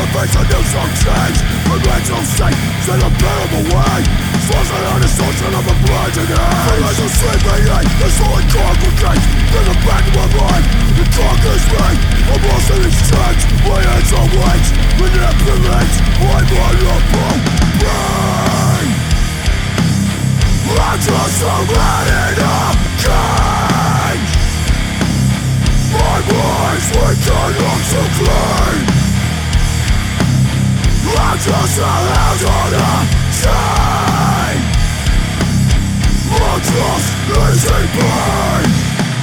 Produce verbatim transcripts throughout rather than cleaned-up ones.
face a new song change. A mental state, in a bearable way. Frozen on the distortion of a blinding age. The mental sleeping ache, the solid congregate. In the back of my mind, the conquers me. I'm lost in its tracks, my hands are weights. Manipulate, I'm vulnerable. Brain, I'm just a man in a cage. My mind's weak and I'm so clean. I'm just a hound on a chain. I'm just losing pain.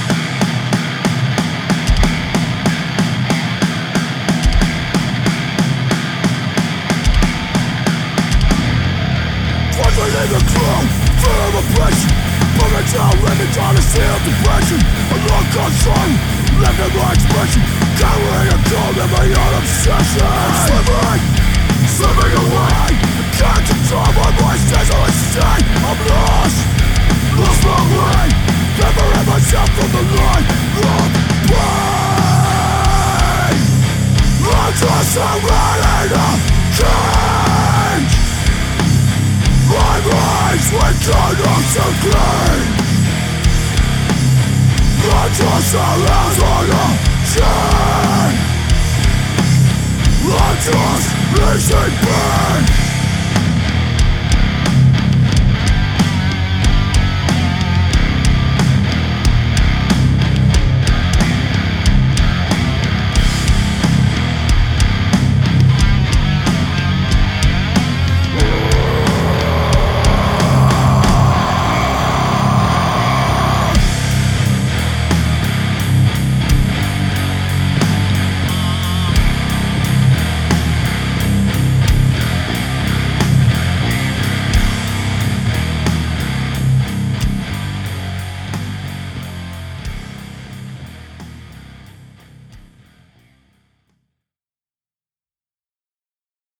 Twice I leave the crew, fear of oppression. Burning down, living down the sea of depression. A long concern, living my expression. Carrying a cold in my own obsession. Slipping, slipping away. Can't control my voice, stays on its state. I'm lost, lost my way. Separating myself from the light of pain. I'm just a man in a cage. My mind's weak and I'm so clean. I'm just a hound on a chain. I'm just losing pain.